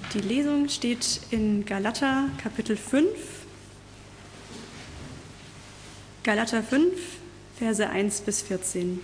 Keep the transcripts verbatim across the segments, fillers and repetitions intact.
Die Lesung steht in Galater Kapitel fünf, Galater fünf, Verse eins bis vierzehn.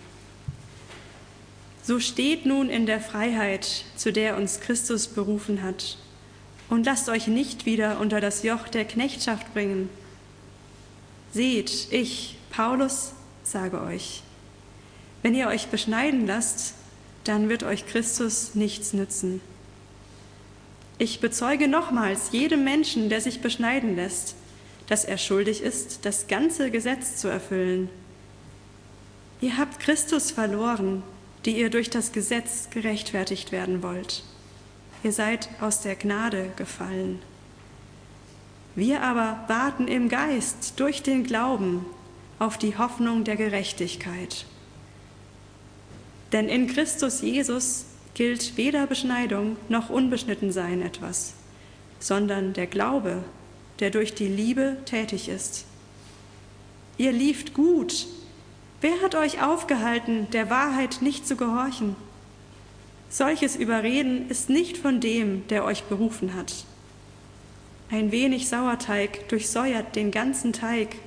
So steht nun in der Freiheit, zu der uns Christus berufen hat, und lasst euch nicht wieder unter das Joch der Knechtschaft bringen. Seht, ich, Paulus, sage euch, wenn ihr euch beschneiden lasst, dann wird euch Christus nichts nützen. Ich bezeuge nochmals jedem Menschen, der sich beschneiden lässt, dass er schuldig ist, das ganze Gesetz zu erfüllen. Ihr habt Christus verloren, die ihr durch das Gesetz gerechtfertigt werden wollt. Ihr seid aus der Gnade gefallen. Wir aber warten im Geist durch den Glauben auf die Hoffnung der Gerechtigkeit. Denn in Christus Jesus gilt weder Beschneidung noch Unbeschnittensein etwas, sondern der Glaube, der durch die Liebe tätig ist. Ihr lieft gut. Wer hat euch aufgehalten, der Wahrheit nicht zu gehorchen? Solches Überreden ist nicht von dem, der euch berufen hat. Ein wenig Sauerteig durchsäuert den ganzen Teig.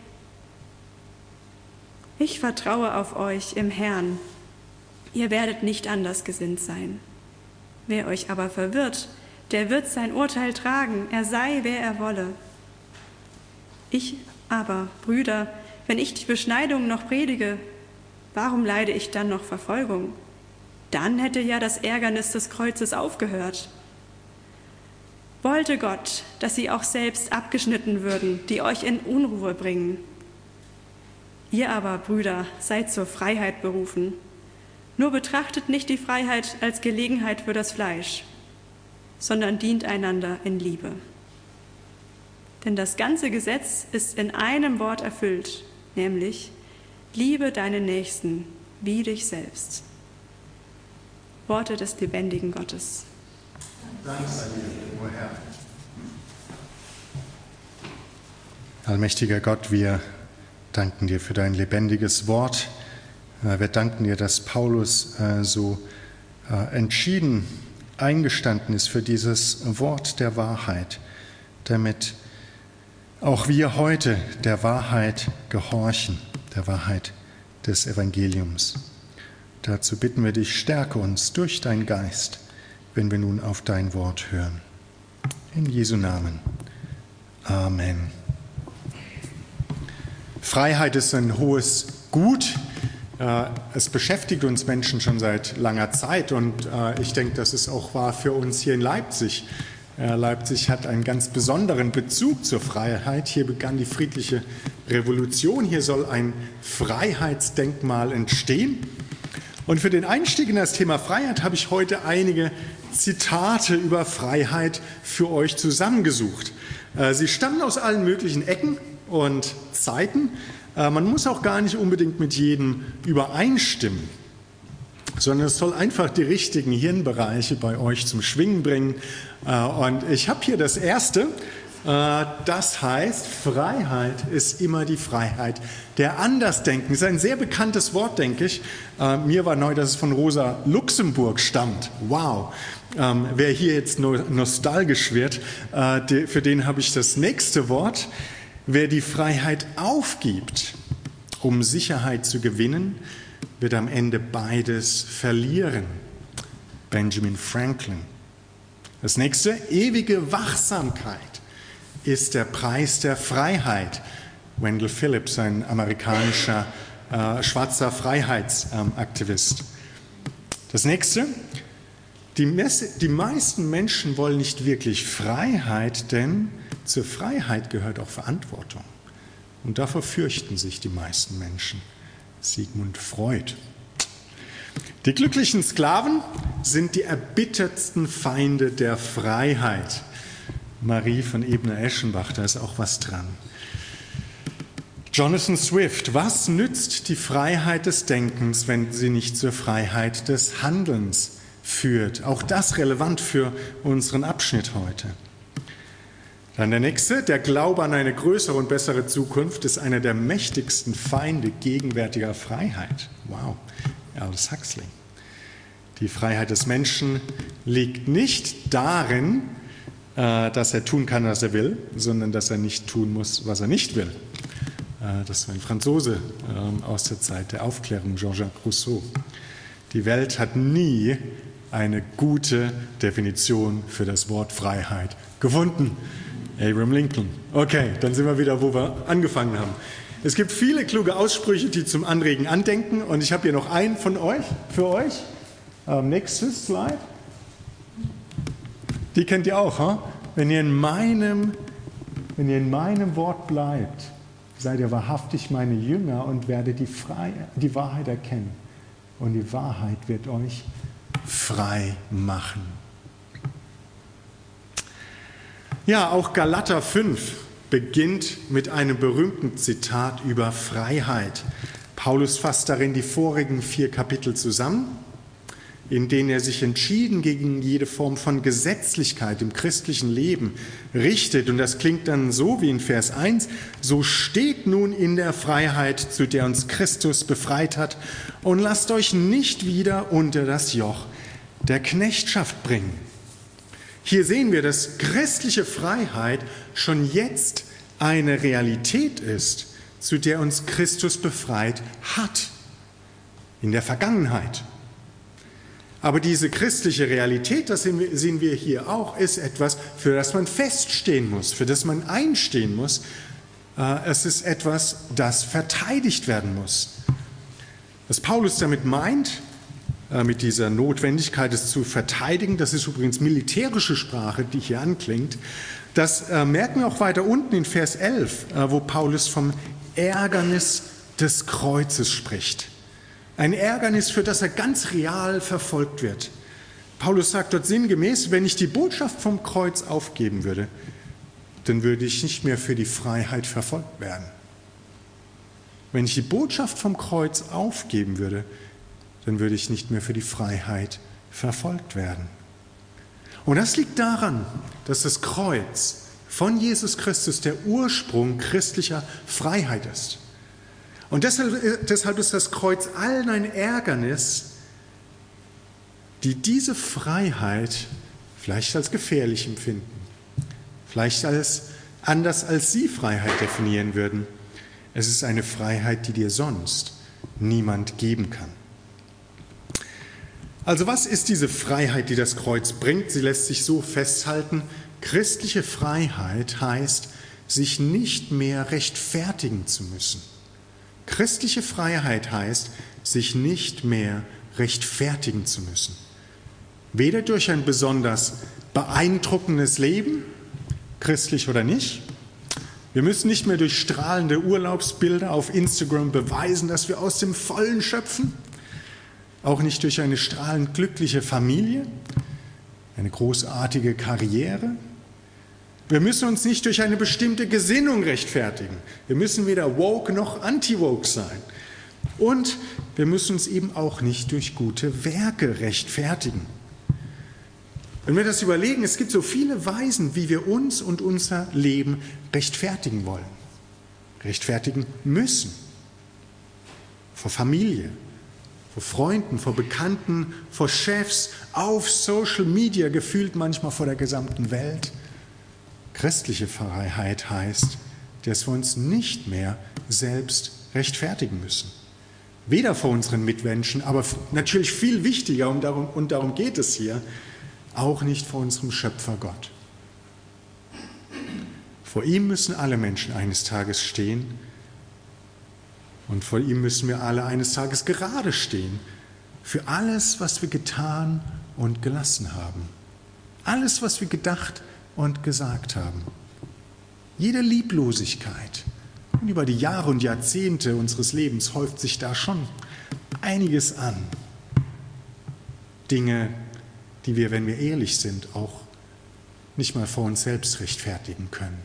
Ich vertraue auf euch im Herrn. Ihr werdet nicht anders gesinnt sein. Wer euch aber verwirrt, der wird sein Urteil tragen, er sei, wer er wolle. Ich aber, Brüder, wenn ich die Beschneidung noch predige, warum leide ich dann noch Verfolgung? Dann hätte ja das Ärgernis des Kreuzes aufgehört. Wollte Gott, dass sie auch selbst abgeschnitten würden, die euch in Unruhe bringen. Ihr aber, Brüder, seid zur Freiheit berufen. Nur betrachtet nicht die Freiheit als Gelegenheit für das Fleisch, sondern dient einander in Liebe. Denn das ganze Gesetz ist in einem Wort erfüllt, nämlich: Liebe deinen Nächsten wie dich selbst. Worte des lebendigen Gottes. Dank sei dir, o Herr. Allmächtiger Gott, wir danken dir für dein lebendiges Wort. Wir danken dir, dass Paulus so entschieden eingestanden ist für dieses Wort der Wahrheit, damit auch wir heute der Wahrheit gehorchen, der Wahrheit des Evangeliums. Dazu bitten wir dich, stärke uns durch deinen Geist, wenn wir nun auf dein Wort hören. In Jesu Namen. Amen. Freiheit ist ein hohes Gut. Es beschäftigt uns Menschen schon seit langer Zeit und ich denke, das ist auch wahr für uns hier in Leipzig. Leipzig hat einen ganz besonderen Bezug zur Freiheit. Hier begann die friedliche Revolution. Hier soll ein Freiheitsdenkmal entstehen. Und für den Einstieg in das Thema Freiheit habe ich heute einige Zitate über Freiheit für euch zusammengesucht. Sie stammen aus allen möglichen Ecken und Zeiten. Man muss auch gar nicht unbedingt mit jedem übereinstimmen, sondern es soll einfach die richtigen Hirnbereiche bei euch zum Schwingen bringen. Und ich habe hier das erste, das heißt, Freiheit ist immer die Freiheit der Andersdenken. Das ist ein sehr bekanntes Wort, denke ich. Mir war neu, dass es von Rosa Luxemburg stammt. Wow! Wer hier jetzt nostalgisch wird, für den habe ich das nächste Wort. Wer die Freiheit aufgibt, um Sicherheit zu gewinnen, wird am Ende beides verlieren. Benjamin Franklin. Das nächste, ewige Wachsamkeit ist der Preis der Freiheit. Wendell Phillips, ein amerikanischer äh, schwarzer Freiheitsaktivist. Ähm, das nächste, die, Messe, die meisten Menschen wollen nicht wirklich Freiheit, denn zur Freiheit gehört auch Verantwortung. Und davor fürchten sich die meisten Menschen. Sigmund Freud. Die glücklichen Sklaven sind die erbittertsten Feinde der Freiheit. Marie von Ebner-Eschenbach, da ist auch was dran. Jonathan Swift, was nützt die Freiheit des Denkens, wenn sie nicht zur Freiheit des Handelns führt? Auch das relevant für unseren Abschnitt heute. Dann der nächste, der Glaube an eine größere und bessere Zukunft ist einer der mächtigsten Feinde gegenwärtiger Freiheit. Wow, Aldous Huxley. Die Freiheit des Menschen liegt nicht darin, dass er tun kann, was er will, sondern dass er nicht tun muss, was er nicht will. Das war ein Franzose aus der Zeit der Aufklärung, Jean-Jacques Rousseau. Die Welt hat nie eine gute Definition für das Wort Freiheit gefunden. Abraham Lincoln. Okay, dann sind wir wieder, wo wir angefangen haben. Es gibt viele kluge Aussprüche, die zum Anregen andenken, und ich habe hier noch einen von euch, für euch. Ähm, nächstes Slide. Die kennt ihr auch, huh? Wenn ihr in meinem, wenn ihr in meinem Wort bleibt, seid ihr wahrhaftig meine Jünger und werdet die, frei, die Wahrheit erkennen. Und die Wahrheit wird euch frei machen. Ja, auch Galater fünf beginnt mit einem berühmten Zitat über Freiheit. Paulus fasst darin die vorigen vier Kapitel zusammen, in denen er sich entschieden gegen jede Form von Gesetzlichkeit im christlichen Leben richtet. Und das klingt dann so wie in Vers eins: So steht nun in der Freiheit, zu der uns Christus befreit hat, und lasst euch nicht wieder unter das Joch der Knechtschaft bringen. Hier sehen wir, dass christliche Freiheit schon jetzt eine Realität ist, zu der uns Christus befreit hat, in der Vergangenheit. Aber diese christliche Realität, das sehen wir hier auch, ist etwas, für das man feststehen muss, für das man einstehen muss. Es ist etwas, das verteidigt werden muss. Was Paulus damit meint, mit dieser Notwendigkeit, es zu verteidigen, das ist übrigens militärische Sprache, die hier anklingt, das merken wir auch weiter unten in Vers elf, wo Paulus vom Ärgernis des Kreuzes spricht. Ein Ärgernis, für das er ganz real verfolgt wird. Paulus sagt dort sinngemäß, wenn ich die Botschaft vom Kreuz aufgeben würde, dann würde ich nicht mehr für die Freiheit verfolgt werden. Wenn ich die Botschaft vom Kreuz aufgeben würde, dann würde ich nicht mehr für die Freiheit verfolgt werden. Und das liegt daran, dass das Kreuz von Jesus Christus der Ursprung christlicher Freiheit ist. Und deshalb, deshalb ist das Kreuz allen ein Ärgernis, die diese Freiheit vielleicht als gefährlich empfinden, vielleicht als anders als sie Freiheit definieren würden. Es ist eine Freiheit, die dir sonst niemand geben kann. Also was ist diese Freiheit, die das Kreuz bringt? Sie lässt sich so festhalten: Christliche Freiheit heißt, sich nicht mehr rechtfertigen zu müssen. Christliche Freiheit heißt, sich nicht mehr rechtfertigen zu müssen. Weder durch ein besonders beeindruckendes Leben, christlich oder nicht. Wir müssen nicht mehr durch strahlende Urlaubsbilder auf Instagram beweisen, dass wir aus dem Vollen schöpfen. Auch nicht durch eine strahlend glückliche Familie, eine großartige Karriere. Wir müssen uns nicht durch eine bestimmte Gesinnung rechtfertigen. Wir müssen weder woke noch anti-woke sein. Und wir müssen uns eben auch nicht durch gute Werke rechtfertigen. Wenn wir das überlegen, es gibt so viele Weisen, wie wir uns und unser Leben rechtfertigen wollen, rechtfertigen müssen. Vor Familie, vor Freunden, vor Bekannten, vor Chefs, auf Social Media, gefühlt manchmal vor der gesamten Welt. Christliche Freiheit heißt, dass wir uns nicht mehr selbst rechtfertigen müssen. Weder vor unseren Mitmenschen, aber natürlich viel wichtiger, und darum, und darum geht es hier, auch nicht vor unserem Schöpfer Gott. Vor ihm müssen alle Menschen eines Tages stehen, und vor ihm müssen wir alle eines Tages gerade stehen für alles, was wir getan und gelassen haben. Alles, was wir gedacht und gesagt haben. Jede Lieblosigkeit. Und über die Jahre und Jahrzehnte unseres Lebens häuft sich da schon einiges an. Dinge, die wir, wenn wir ehrlich sind, auch nicht mal vor uns selbst rechtfertigen können.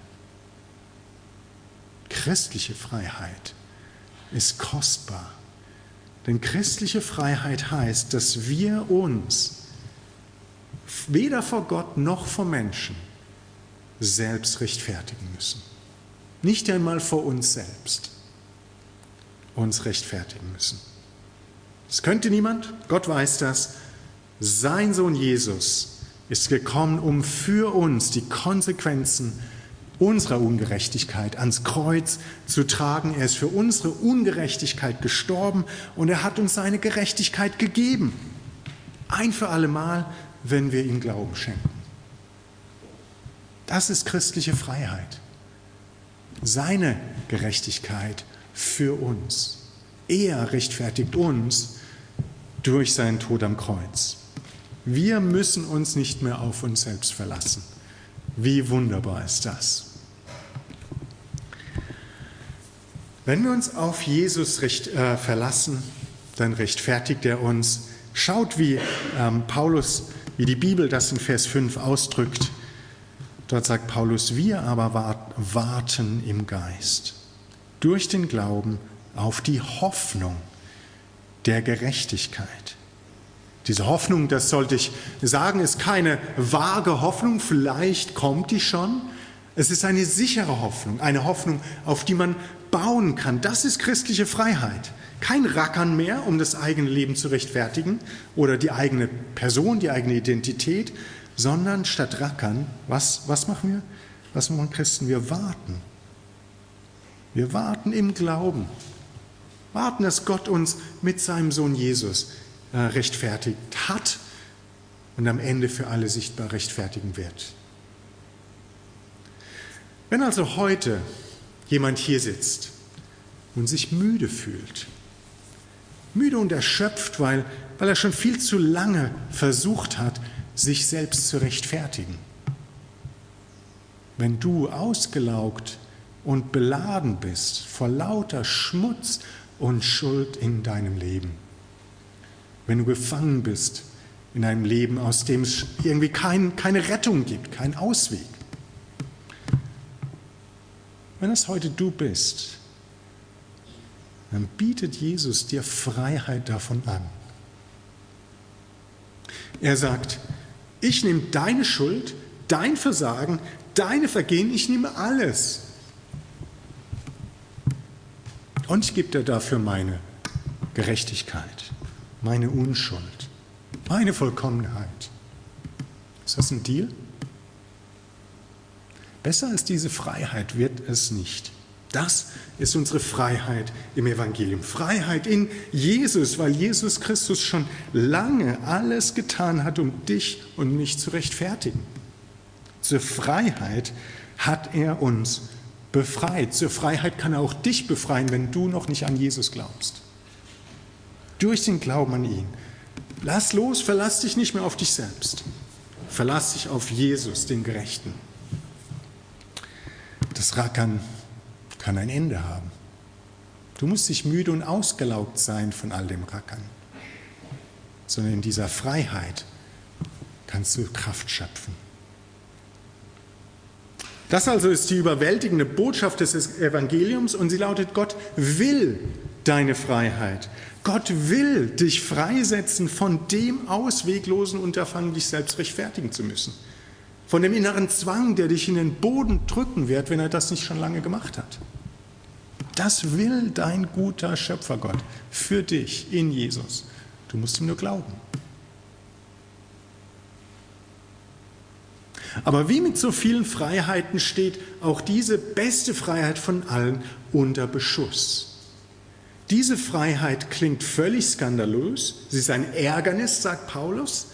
Christliche Freiheit ist kostbar. Denn christliche Freiheit heißt, dass wir uns weder vor Gott noch vor Menschen selbst rechtfertigen müssen. Nicht einmal vor uns selbst uns rechtfertigen müssen. Das könnte niemand, Gott weiß das. Sein Sohn Jesus ist gekommen, um für uns die Konsequenzen unserer Ungerechtigkeit ans Kreuz zu tragen. Er ist für unsere Ungerechtigkeit gestorben und er hat uns seine Gerechtigkeit gegeben. Ein für alle Mal, wenn wir ihm Glauben schenken. Das ist christliche Freiheit. Seine Gerechtigkeit für uns. Er rechtfertigt uns durch seinen Tod am Kreuz. Wir müssen uns nicht mehr auf uns selbst verlassen. Wie wunderbar ist das? Wenn wir uns auf Jesus recht, äh, verlassen, dann rechtfertigt er uns. Schaut, wie ähm, Paulus, wie die Bibel das in Vers fünf ausdrückt. Dort sagt Paulus, wir aber warten im Geist durch den Glauben auf die Hoffnung der Gerechtigkeit. Diese Hoffnung, das sollte ich sagen, ist keine vage Hoffnung, vielleicht kommt die schon. Es ist eine sichere Hoffnung, eine Hoffnung, auf die man bauen kann. Das ist christliche Freiheit. Kein Rackern mehr, um das eigene Leben zu rechtfertigen oder die eigene Person, die eigene Identität, sondern statt Rackern, was, was machen wir? Was machen Christen? Wir warten. Wir warten im Glauben. Warten, dass Gott uns mit seinem Sohn Jesus äh, rechtfertigt hat und am Ende für alle sichtbar rechtfertigen wird. Wenn also heute jemand hier sitzt und sich müde fühlt, müde und erschöpft, weil, weil er schon viel zu lange versucht hat, sich selbst zu rechtfertigen. Wenn du ausgelaugt und beladen bist vor lauter Schmutz und Schuld in deinem Leben, wenn du gefangen bist in einem Leben, aus dem es irgendwie kein, keine Rettung gibt, keinen Ausweg, wenn es heute du bist, dann bietet Jesus dir Freiheit davon an. Er sagt, ich nehme deine Schuld, dein Versagen, deine Vergehen, ich nehme alles. Und ich gebe dir dafür meine Gerechtigkeit, meine Unschuld, meine Vollkommenheit. Ist das ein Deal? Besser als diese Freiheit wird es nicht. Das ist unsere Freiheit im Evangelium. Freiheit in Jesus, weil Jesus Christus schon lange alles getan hat, um dich und mich zu rechtfertigen. Zur Freiheit hat er uns befreit. Zur Freiheit kann er auch dich befreien, wenn du noch nicht an Jesus glaubst. Durch den Glauben an ihn. Lass los, verlass dich nicht mehr auf dich selbst. Verlass dich auf Jesus, den Gerechten. Das Rackern kann ein Ende haben. Du musst nicht müde und ausgelaugt sein von all dem Rackern, sondern in dieser Freiheit kannst du Kraft schöpfen. Das also ist die überwältigende Botschaft des Evangeliums und sie lautet, Gott will deine Freiheit. Gott will dich freisetzen von dem ausweglosen Unterfangen, dich selbst rechtfertigen zu müssen. Von dem inneren Zwang, der dich in den Boden drücken wird, wenn er das nicht schon lange gemacht hat. Das will dein guter Schöpfergott für dich in Jesus. Du musst ihm nur glauben. Aber wie mit so vielen Freiheiten steht auch diese beste Freiheit von allen unter Beschuss. Diese Freiheit klingt völlig skandalös. Sie ist ein Ärgernis, sagt Paulus.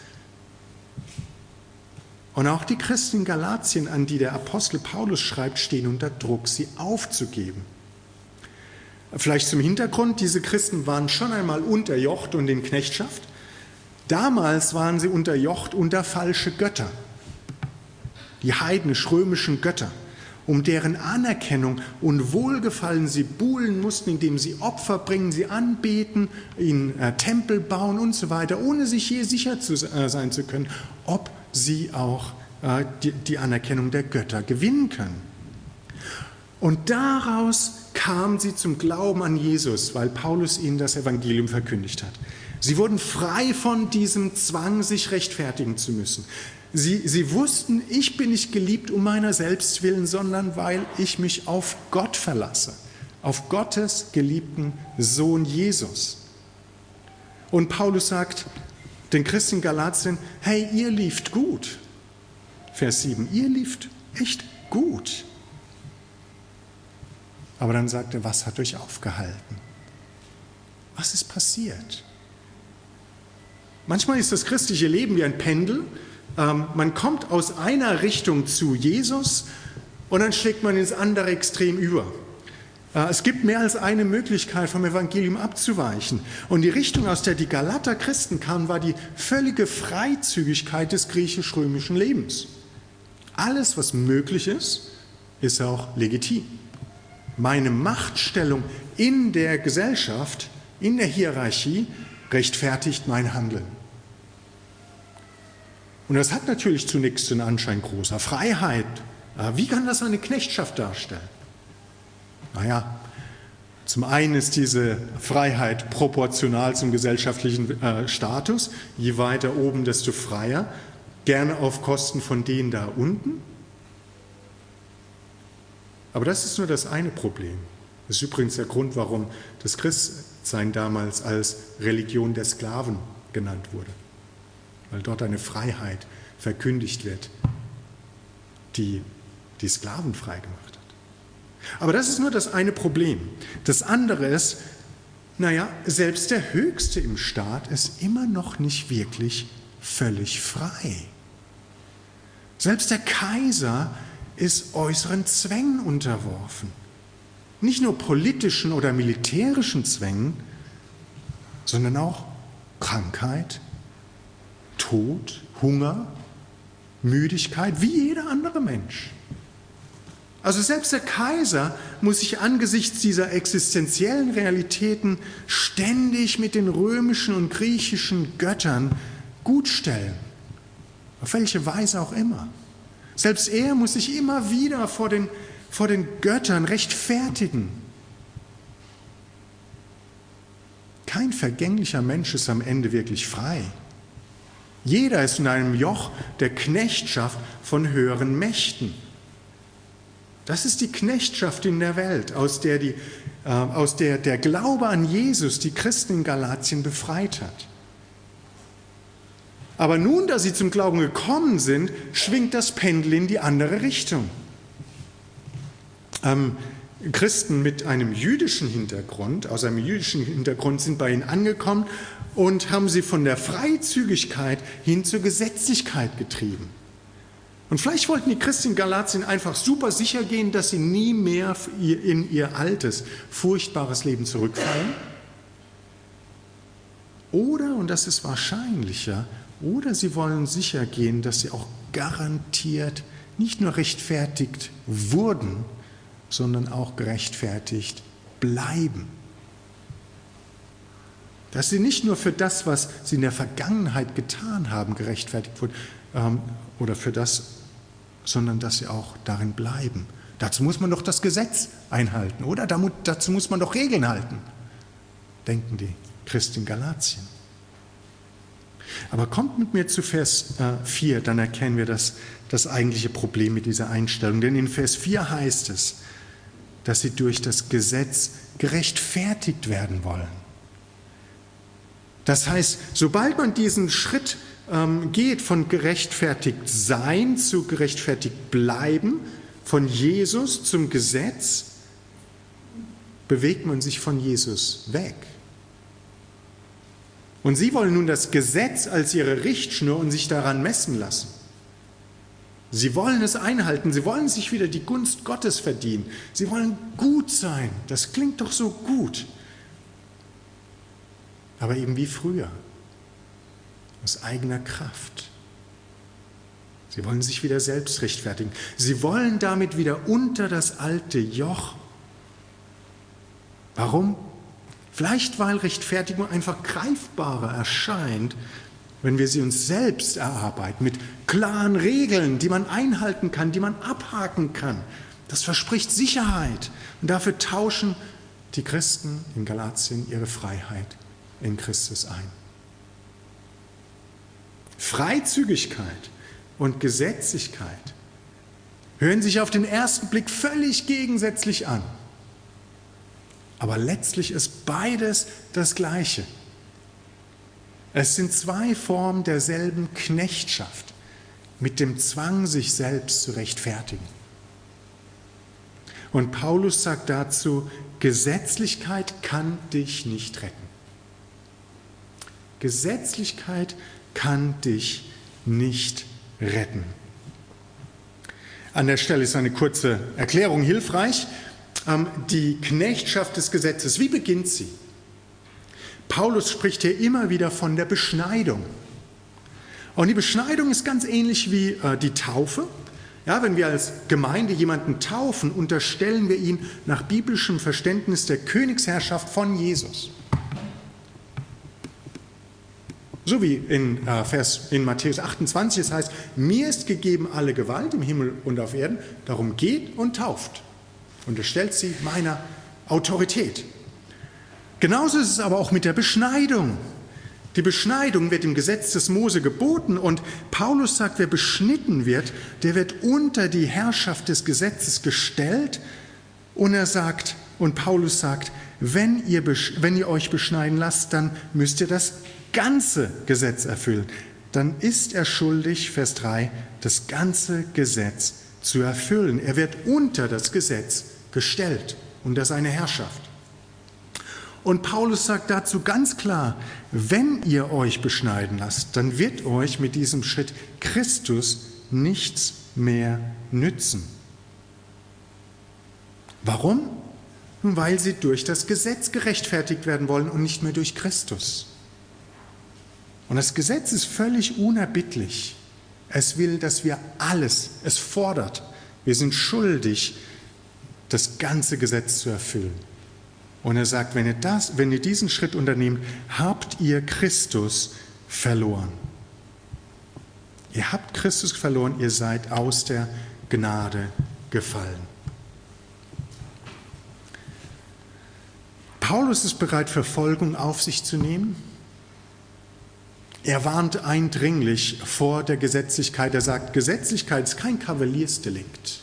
Und auch die Christen in Galatien, an die der Apostel Paulus schreibt, stehen unter Druck, sie aufzugeben. Vielleicht zum Hintergrund, diese Christen waren schon einmal unterjocht und in Knechtschaft. Damals waren sie unterjocht unter falsche Götter, die heidnisch-römischen Götter, um deren Anerkennung und Wohlgefallen sie buhlen mussten, indem sie Opfer bringen, sie anbeten, in äh, Tempel bauen und so weiter, ohne sich je sicher zu, äh, sein zu können, ob sie auch äh, die, die Anerkennung der Götter gewinnen können. Und daraus kamen sie zum Glauben an Jesus, weil Paulus ihnen das Evangelium verkündigt hat. Sie wurden frei von diesem Zwang, sich rechtfertigen zu müssen. Sie, sie wussten, ich bin nicht geliebt um meiner selbst willen, sondern weil ich mich auf Gott verlasse, auf Gottes geliebten Sohn Jesus. Und Paulus sagt den Christen in Galatien, hey, ihr lieft gut, Vers sieben, ihr lieft echt gut. Aber dann sagt er, was hat euch aufgehalten? Was ist passiert? Manchmal ist das christliche Leben wie ein Pendel. Ähm, man kommt aus einer Richtung zu Jesus und dann schlägt man ins andere Extrem über. Äh, es gibt mehr als eine Möglichkeit, vom Evangelium abzuweichen. Und die Richtung, aus der die Galater Christen kamen, war die völlige Freizügigkeit des griechisch-römischen Lebens. Alles, was möglich ist, ist auch legitim. Meine Machtstellung in der Gesellschaft, in der Hierarchie, rechtfertigt mein Handeln. Und das hat natürlich zunächst den Anschein großer Freiheit. Wie kann das eine Knechtschaft darstellen? Naja, zum einen ist diese Freiheit proportional zum gesellschaftlichen äh, Status. Je weiter oben, desto freier. Gerne auf Kosten von denen da unten. Aber das ist nur das eine Problem. Das ist übrigens der Grund, warum das Christsein damals als Religion der Sklaven genannt wurde. Weil dort eine Freiheit verkündigt wird, die die Sklaven frei gemacht hat. Aber das ist nur das eine Problem. Das andere ist, naja, selbst der Höchste im Staat ist immer noch nicht wirklich völlig frei. Selbst der Kaiser ist äußeren Zwängen unterworfen. Nicht nur politischen oder militärischen Zwängen, sondern auch Krankheit, Tod, Hunger, Müdigkeit, wie jeder andere Mensch. Also selbst der Kaiser muss sich angesichts dieser existenziellen Realitäten ständig mit den römischen und griechischen Göttern gutstellen, auf welche Weise auch immer. Selbst er muss sich immer wieder vor den, vor den Göttern rechtfertigen. Kein vergänglicher Mensch ist am Ende wirklich frei. Jeder ist in einem Joch der Knechtschaft von höheren Mächten. Das ist die Knechtschaft in der Welt, aus der, die, äh, aus der der Glaube an Jesus die Christen in Galatien befreit hat. Aber nun, da sie zum Glauben gekommen sind, schwingt das Pendel in die andere Richtung. Ähm, Christen mit einem jüdischen Hintergrund, aus einem jüdischen Hintergrund, sind bei ihnen angekommen und haben sie von der Freizügigkeit hin zur Gesetzlichkeit getrieben. Und vielleicht wollten die Christen in Galatien einfach super sicher gehen, dass sie nie mehr in ihr altes, furchtbares Leben zurückfallen. Oder, und das ist wahrscheinlicher, oder sie wollen sicher gehen, dass sie auch garantiert nicht nur rechtfertigt wurden, sondern auch gerechtfertigt bleiben. Dass sie nicht nur für das, was sie in der Vergangenheit getan haben, gerechtfertigt wurden, ähm, oder für das, sondern dass sie auch darin bleiben. Dazu muss man doch das Gesetz einhalten, oder? Dazu muss man doch Regeln halten, denken die Christen in Galatien. Aber kommt mit mir zu Vers vier, dann erkennen wir das, das eigentliche Problem mit dieser Einstellung. Denn in Vers vier heißt es, dass sie durch das Gesetz gerechtfertigt werden wollen. Das heißt, sobald man diesen Schritt ähm, geht von gerechtfertigt sein zu gerechtfertigt bleiben, von Jesus zum Gesetz, bewegt man sich von Jesus weg. Und sie wollen nun das Gesetz als ihre Richtschnur und sich daran messen lassen. Sie wollen es einhalten, sie wollen sich wieder die Gunst Gottes verdienen. Sie wollen gut sein, das klingt doch so gut. Aber eben wie früher, aus eigener Kraft. Sie wollen sich wieder selbst rechtfertigen. Sie wollen damit wieder unter das alte Joch. Warum? Vielleicht, weil Rechtfertigung einfach greifbarer erscheint, wenn wir sie uns selbst erarbeiten, mit klaren Regeln, die man einhalten kann, die man abhaken kann. Das verspricht Sicherheit. Und dafür tauschen die Christen in Galatien ihre Freiheit in Christus ein. Freizügigkeit und Gesetzlichkeit hören sich auf den ersten Blick völlig gegensätzlich an. Aber letztlich ist beides das Gleiche. Es sind zwei Formen derselben Knechtschaft, mit dem Zwang, sich selbst zu rechtfertigen. Und Paulus sagt dazu, Gesetzlichkeit kann dich nicht retten. Gesetzlichkeit kann dich nicht retten. An der Stelle ist eine kurze Erklärung hilfreich. Die Knechtschaft des Gesetzes, wie beginnt sie? Paulus spricht hier immer wieder von der Beschneidung. Und die Beschneidung ist ganz ähnlich wie die Taufe. Ja, wenn wir als Gemeinde jemanden taufen, unterstellen wir ihn nach biblischem Verständnis der Königsherrschaft von Jesus. So wie in, äh, Vers, in Matthäus achtundzwanzig, es heißt, mir ist gegeben alle Gewalt im Himmel und auf Erden, darum geht und tauft. Unterstellt sie meiner Autorität. Genauso ist es aber auch mit der Beschneidung. Die Beschneidung wird im Gesetz des Mose geboten und Paulus sagt, wer beschnitten wird, der wird unter die Herrschaft des Gesetzes gestellt. Und er sagt, und Paulus sagt, wenn ihr, wenn ihr euch beschneiden lasst, dann müsst ihr das ganze Gesetz erfüllen. Dann ist er schuldig, Vers drei, das ganze Gesetz zu erfüllen. Er wird unter das Gesetz gestellt, unter seine Herrschaft. Und Paulus sagt dazu ganz klar, wenn ihr euch beschneiden lasst, dann wird euch mit diesem Schritt Christus nichts mehr nützen. Warum? Nun, weil sie durch das Gesetz gerechtfertigt werden wollen und nicht mehr durch Christus. Und das Gesetz ist völlig unerbittlich. Es will, dass wir alles, es fordert, wir sind schuldig, das ganze Gesetz zu erfüllen. Und er sagt, wenn ihr, das, wenn ihr diesen Schritt unternehmt, habt ihr Christus verloren. Ihr habt Christus verloren, ihr seid aus der Gnade gefallen. Paulus ist bereit, Verfolgung auf sich zu nehmen. Er warnt eindringlich vor der Gesetzlichkeit. Er sagt, Gesetzlichkeit ist kein Kavaliersdelikt.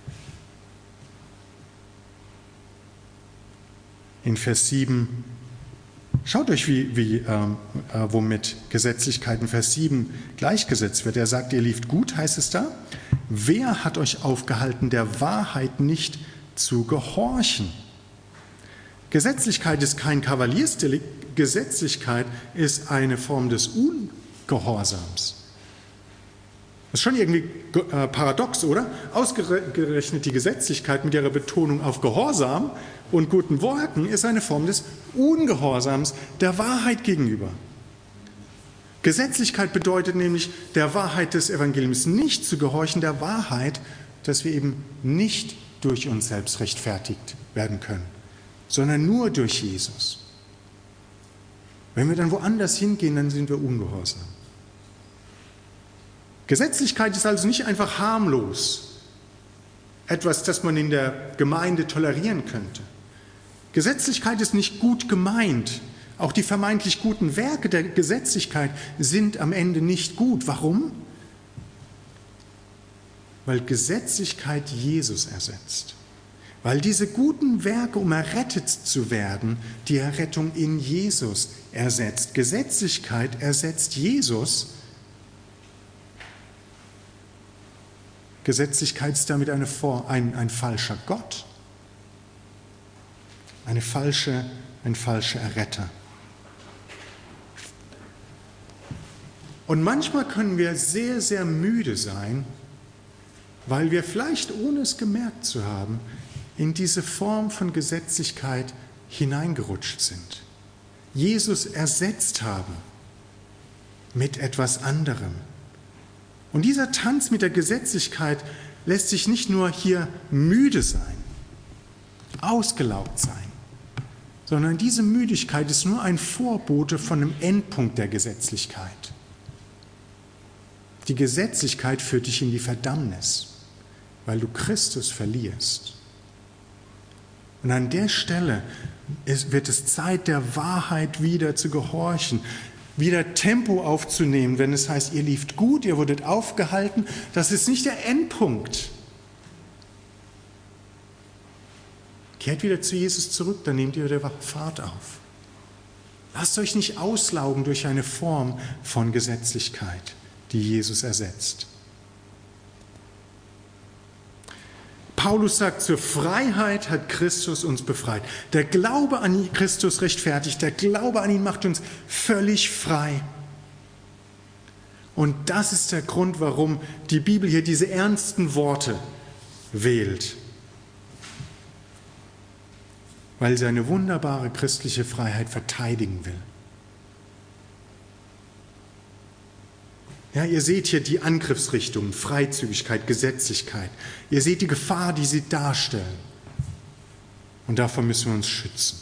In Vers sieben, schaut euch, wie, wie, äh, womit Gesetzlichkeit in Vers sieben gleichgesetzt wird. Er sagt, ihr lieft gut, heißt es da. Wer hat euch aufgehalten, der Wahrheit nicht zu gehorchen? Gesetzlichkeit ist kein Kavaliersdelikt. Gesetzlichkeit ist eine Form des Ungehorsams. Das ist schon irgendwie äh, paradox, oder? Ausgerechnet die Gesetzlichkeit mit ihrer Betonung auf Gehorsam und guten Worten ist eine Form des Ungehorsams der Wahrheit gegenüber. Gesetzlichkeit bedeutet nämlich, der Wahrheit des Evangeliums nicht zu gehorchen, der Wahrheit, dass wir eben nicht durch uns selbst rechtfertigt werden können, sondern nur durch Jesus. Wenn wir dann woanders hingehen, dann sind wir ungehorsam. Gesetzlichkeit ist also nicht einfach harmlos, etwas, das man in der Gemeinde tolerieren könnte. Gesetzlichkeit ist nicht gut gemeint. Auch die vermeintlich guten Werke der Gesetzlichkeit sind am Ende nicht gut. Warum? Weil Gesetzlichkeit Jesus ersetzt. Weil diese guten Werke, um errettet zu werden, die Errettung in Jesus ersetzt. Gesetzlichkeit ersetzt Jesus. Gesetzlichkeit ist damit eine, ein, ein falscher Gott, eine falsche, ein falscher Erretter. Und manchmal können wir sehr, sehr müde sein, weil wir vielleicht, ohne es gemerkt zu haben, in diese Form von Gesetzlichkeit hineingerutscht sind. Jesus ersetzt haben mit etwas anderem. Und dieser Tanz mit der Gesetzlichkeit lässt sich nicht nur hier müde sein, ausgelaugt sein, sondern diese Müdigkeit ist nur ein Vorbote von einem Endpunkt der Gesetzlichkeit. Die Gesetzlichkeit führt dich in die Verdammnis, weil du Christus verlierst. Und an der Stelle wird es Zeit, der Wahrheit wieder zu gehorchen, wieder Tempo aufzunehmen, wenn es heißt, ihr lieft gut, ihr wurdet aufgehalten. Das ist nicht der Endpunkt. Kehrt wieder zu Jesus zurück, dann nehmt ihr wieder Fahrt auf. Lasst euch nicht auslaugen durch eine Form von Gesetzlichkeit, die Jesus ersetzt. Paulus sagt, zur Freiheit hat Christus uns befreit. Der Glaube an Christus rechtfertigt, der Glaube an ihn macht uns völlig frei. Und das ist der Grund, warum die Bibel hier diese ernsten Worte wählt. Weil sie eine wunderbare christliche Freiheit verteidigen will. Ja, ihr seht hier die Angriffsrichtungen, Freizügigkeit, Gesetzlichkeit. Ihr seht die Gefahr, die sie darstellen. Und davor müssen wir uns schützen.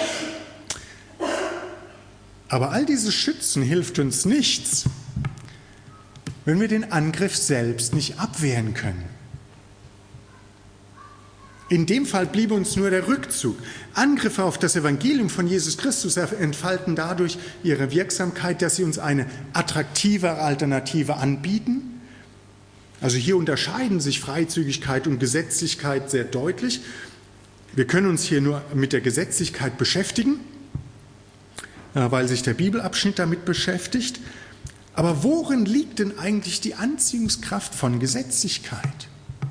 Aber all dieses Schützen hilft uns nichts, wenn wir den Angriff selbst nicht abwehren können. In dem Fall bliebe uns nur der Rückzug. Angriffe auf das Evangelium von Jesus Christus entfalten dadurch ihre Wirksamkeit, dass sie uns eine attraktivere Alternative anbieten. Also hier unterscheiden sich Freizügigkeit und Gesetzlichkeit sehr deutlich. Wir können uns hier nur mit der Gesetzlichkeit beschäftigen, weil sich der Bibelabschnitt damit beschäftigt. Aber worin liegt denn eigentlich die Anziehungskraft von Gesetzlichkeit?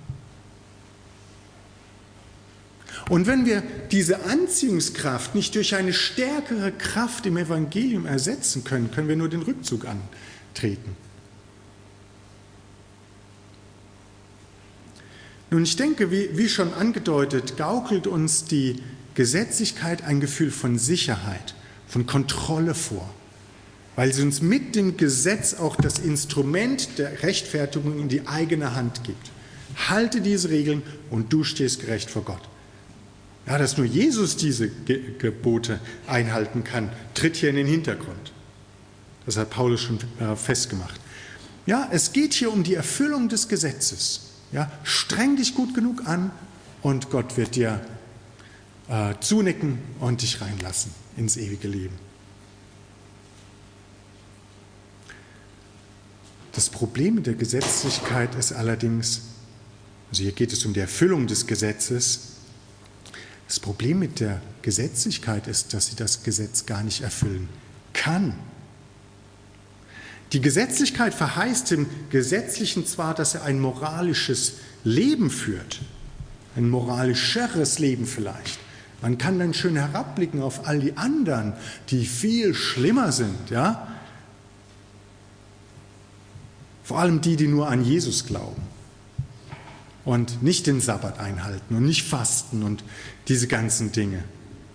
Und wenn wir diese Anziehungskraft nicht durch eine stärkere Kraft im Evangelium ersetzen können, können wir nur den Rückzug antreten. Nun, ich denke, wie, wie schon angedeutet, gaukelt uns die Gesetzlichkeit ein Gefühl von Sicherheit, von Kontrolle vor, weil sie uns mit dem Gesetz auch das Instrument der Rechtfertigung in die eigene Hand gibt. Halte diese Regeln und du stehst gerecht vor Gott. Ja, dass nur Jesus diese Ge- Gebote einhalten kann, tritt hier in den Hintergrund. Das hat Paulus schon äh, festgemacht. Ja, es geht hier um die Erfüllung des Gesetzes. Ja, streng dich gut genug an und Gott wird dir äh, zunicken und dich reinlassen ins ewige Leben. Das Problem mit der Gesetzlichkeit ist allerdings, also hier geht es um die Erfüllung des Gesetzes. Das Problem mit der Gesetzlichkeit ist, dass sie das Gesetz gar nicht erfüllen kann. Die Gesetzlichkeit verheißt dem Gesetzlichen zwar, dass er ein moralisches Leben führt, ein moralischeres Leben vielleicht. Man kann dann schön herabblicken auf all die anderen, die viel schlimmer sind, ja? Vor allem die, die nur an Jesus glauben und nicht den Sabbat einhalten und nicht fasten und diese ganzen Dinge.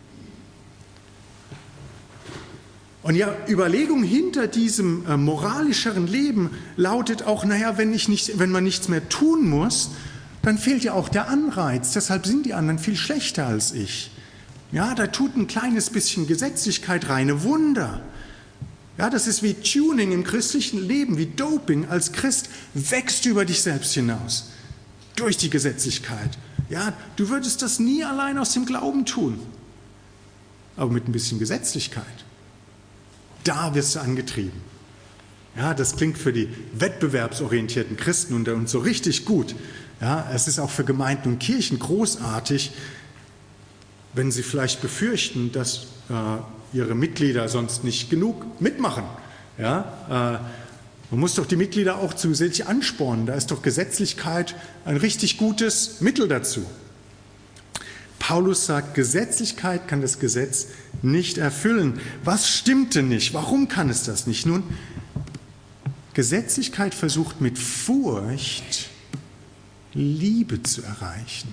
Und ja, Überlegung hinter diesem äh, moralischeren Leben lautet auch, naja, wenn, ich nicht, wenn man nichts mehr tun muss, dann fehlt ja auch der Anreiz. Deshalb sind die anderen viel schlechter als ich. Ja, da tut ein kleines bisschen Gesetzlichkeit reine Wunder. Ja, das ist wie Tuning im christlichen Leben, wie Doping. Als Christ wächst du über dich selbst hinaus, durch die Gesetzlichkeit. Ja, du würdest das nie allein aus dem Glauben tun, aber mit ein bisschen Gesetzlichkeit. Da wirst du angetrieben. Ja, das klingt für die wettbewerbsorientierten Christen unter uns so richtig gut. Ja, es ist auch für Gemeinden und Kirchen großartig, wenn sie vielleicht befürchten, dass äh, ihre Mitglieder sonst nicht genug mitmachen. Ja, äh, man muss doch die Mitglieder auch zusätzlich anspornen. Da ist doch Gesetzlichkeit ein richtig gutes Mittel dazu. Paulus sagt, Gesetzlichkeit kann das Gesetz nicht erfüllen. Was stimmt denn nicht? Warum kann es das nicht? Nun, Gesetzlichkeit versucht mit Furcht Liebe zu erreichen.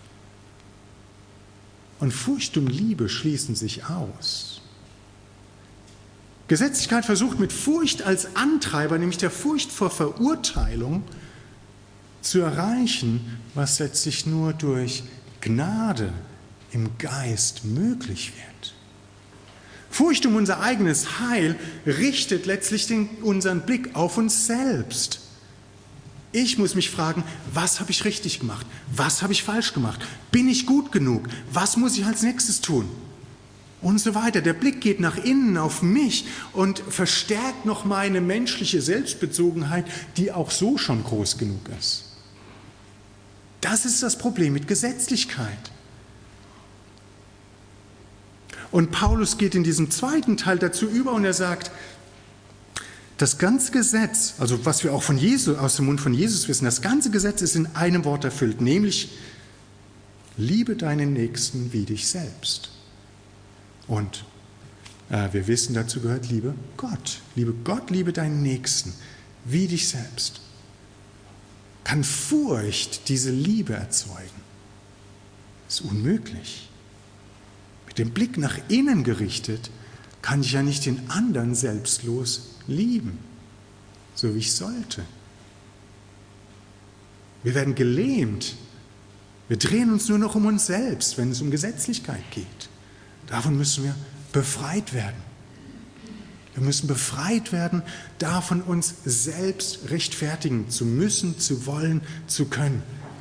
Und Furcht und Liebe schließen sich aus. Gesetzlichkeit versucht mit Furcht als Antreiber, nämlich der Furcht vor Verurteilung, zu erreichen, was letztlich nur durch Gnade im Geist möglich wird. Furcht um unser eigenes Heil richtet letztlich den, unseren Blick auf uns selbst. Ich muss mich fragen, was habe ich richtig gemacht? Was habe ich falsch gemacht? Bin ich gut genug? Was muss ich als nächstes tun? Und so weiter. Der Blick geht nach innen auf mich und verstärkt noch meine menschliche Selbstbezogenheit, die auch so schon groß genug ist. Das ist das Problem mit Gesetzlichkeit. Und Paulus geht in diesem zweiten Teil dazu über und er sagt, das ganze Gesetz, also was wir auch von Jesus, aus dem Mund von Jesus wissen, das ganze Gesetz ist in einem Wort erfüllt, nämlich Liebe deinen Nächsten wie dich selbst. Und äh, wir wissen, dazu gehört Liebe Gott. Liebe Gott, liebe deinen Nächsten wie dich selbst. Kann Furcht diese Liebe erzeugen? Ist unmöglich. Mit dem Blick nach innen gerichtet kann ich ja nicht den anderen selbstlos lieben, so wie ich sollte. Wir werden gelähmt. Wir drehen uns nur noch um uns selbst, wenn es um Gesetzlichkeit geht. Davon müssen wir befreit werden. Wir müssen befreit werden, davon uns selbst rechtfertigen zu müssen, zu wollen, zu können.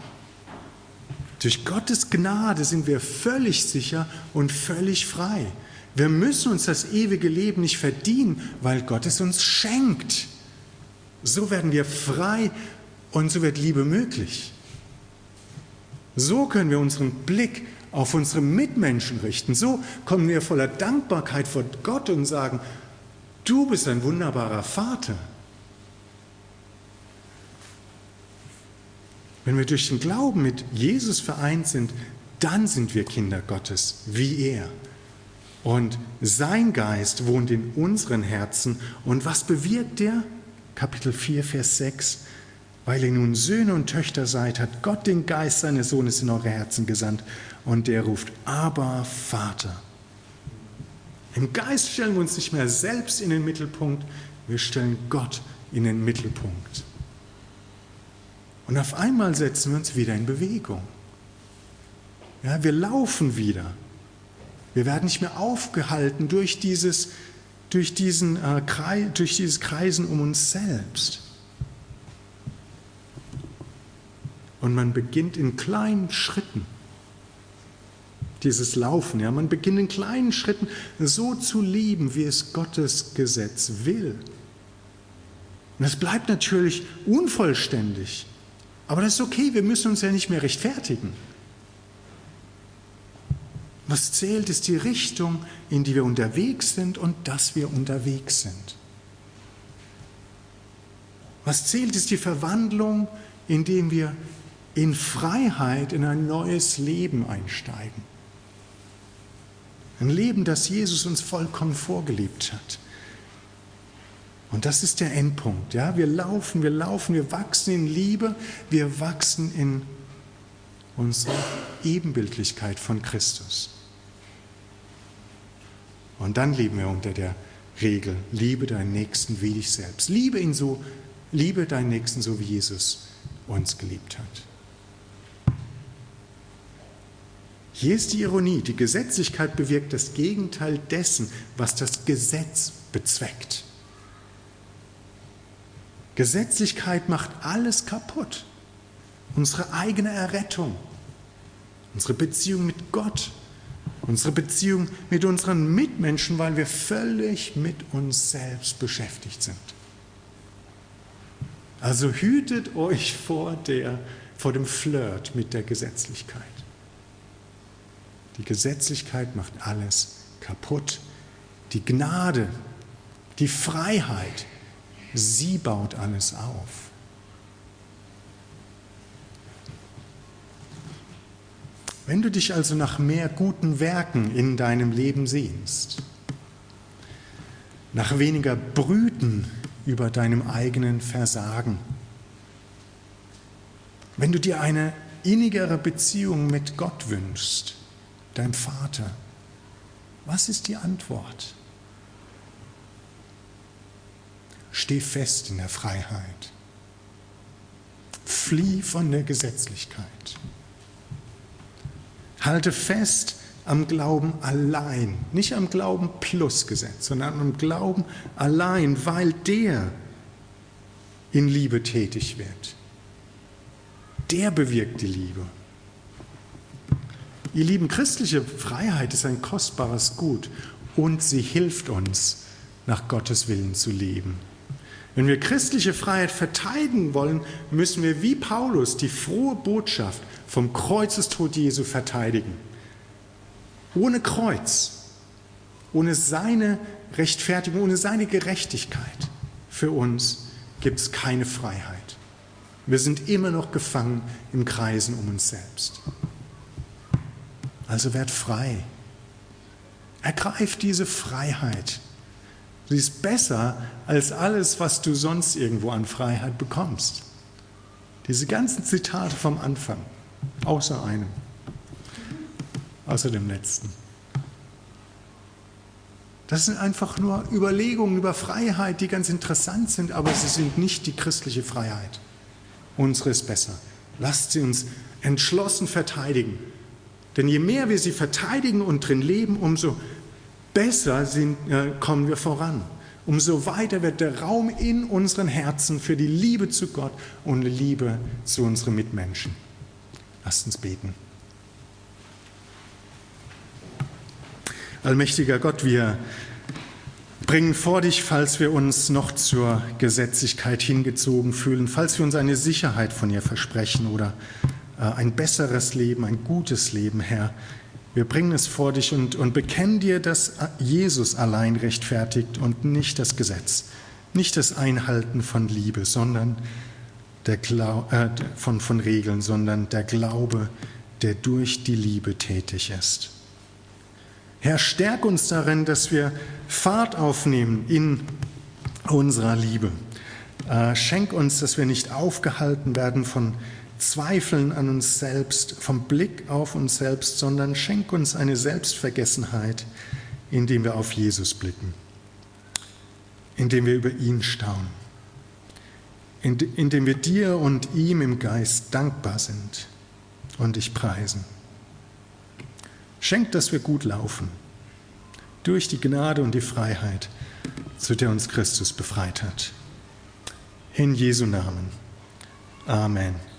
Durch Gottes Gnade sind wir völlig sicher und völlig frei. Wir müssen uns das ewige Leben nicht verdienen, weil Gott es uns schenkt. So werden wir frei und so wird Liebe möglich. So können wir unseren Blick auf unsere Mitmenschen richten. So kommen wir voller Dankbarkeit vor Gott und sagen, du bist ein wunderbarer Vater. Wenn wir durch den Glauben mit Jesus vereint sind, dann sind wir Kinder Gottes, wie er. Und sein Geist wohnt in unseren Herzen. Und was bewirkt er? Kapitel vier, Vers sechs. Weil ihr nun Söhne und Töchter seid, hat Gott den Geist seines Sohnes in eure Herzen gesandt. Und der ruft, aber Vater. Im Geist stellen wir uns nicht mehr selbst in den Mittelpunkt, wir stellen Gott in den Mittelpunkt. Und auf einmal setzen wir uns wieder in Bewegung. Ja, wir laufen wieder. Wir werden nicht mehr aufgehalten durch dieses, durch diesen, äh, Kreis, durch dieses Kreisen um uns selbst. Und man beginnt in kleinen Schritten, dieses Laufen, ja, man beginnt in kleinen Schritten so zu lieben, wie es Gottes Gesetz will. Und es bleibt natürlich unvollständig, aber das ist okay, wir müssen uns ja nicht mehr rechtfertigen. Was zählt, ist die Richtung, in die wir unterwegs sind und dass wir unterwegs sind. Was zählt, ist die Verwandlung, indem wir in Freiheit in ein neues Leben einsteigen. Ein Leben, das Jesus uns vollkommen vorgelebt hat. Und das ist der Endpunkt. Ja? Wir laufen, wir laufen, wir wachsen in Liebe, wir wachsen in unserer Ebenbildlichkeit von Christus. Und dann leben wir unter der Regel, liebe deinen Nächsten wie dich selbst. Liebe ihn so, liebe deinen Nächsten so, wie Jesus uns geliebt hat. Hier ist die Ironie, die Gesetzlichkeit bewirkt das Gegenteil dessen, was das Gesetz bezweckt. Gesetzlichkeit macht alles kaputt. Unsere eigene Errettung, unsere Beziehung mit Gott, unsere Beziehung mit unseren Mitmenschen, weil wir völlig mit uns selbst beschäftigt sind. Also hütet euch vor, der, vor dem Flirt mit der Gesetzlichkeit. Die Gesetzlichkeit macht alles kaputt. Die Gnade, die Freiheit, sie baut alles auf. Wenn du dich also nach mehr guten Werken in deinem Leben sehnst, nach weniger Brüten über deinem eigenen Versagen, wenn du dir eine innigere Beziehung mit Gott wünschst, dein Vater, was ist die Antwort? Steh fest in der Freiheit. Flieh von der Gesetzlichkeit. Halte fest am Glauben allein, nicht am Glauben plus Gesetz, sondern am Glauben allein, weil der in Liebe tätig wird. Der bewirkt die Liebe. Ihr Lieben, christliche Freiheit ist ein kostbares Gut und sie hilft uns, nach Gottes Willen zu leben. Wenn wir christliche Freiheit verteidigen wollen, müssen wir wie Paulus die frohe Botschaft vom Kreuzestod Jesu verteidigen. Ohne Kreuz, ohne seine Rechtfertigung, ohne seine Gerechtigkeit für uns gibt es keine Freiheit. Wir sind immer noch gefangen im Kreisen um uns selbst. Also werd frei. Ergreif diese Freiheit. Sie ist besser als alles, was du sonst irgendwo an Freiheit bekommst. Diese ganzen Zitate vom Anfang, außer einem, außer dem letzten. Das sind einfach nur Überlegungen über Freiheit, die ganz interessant sind, aber sie sind nicht die christliche Freiheit. Unsere ist besser. Lasst sie uns entschlossen verteidigen. Denn je mehr wir sie verteidigen und drin leben, umso besser sind, äh, kommen wir voran. Umso weiter wird der Raum in unseren Herzen für die Liebe zu Gott und die Liebe zu unseren Mitmenschen. Lasst uns beten. Allmächtiger Gott, wir bringen vor dich, falls wir uns noch zur Gesetzlichkeit hingezogen fühlen, falls wir uns eine Sicherheit von ihr versprechen oder äh, ein besseres Leben, ein gutes Leben, Herr. Wir bringen es vor dich und, und bekennen dir, dass Jesus allein rechtfertigt und nicht das Gesetz, nicht das Einhalten von Liebe, sondern der Glau- äh, von, von Regeln, sondern der Glaube, der durch die Liebe tätig ist. Herr, stärk uns darin, dass wir Fahrt aufnehmen in unserer Liebe. Äh, schenk uns, dass wir nicht aufgehalten werden von Zweifeln an uns selbst, vom Blick auf uns selbst, sondern schenk uns eine Selbstvergessenheit, indem wir auf Jesus blicken, indem wir über ihn staunen, indem wir dir und ihm im Geist dankbar sind und dich preisen. Schenk, dass wir gut laufen, durch die Gnade und die Freiheit, zu der uns Christus befreit hat. In Jesu Namen. Amen.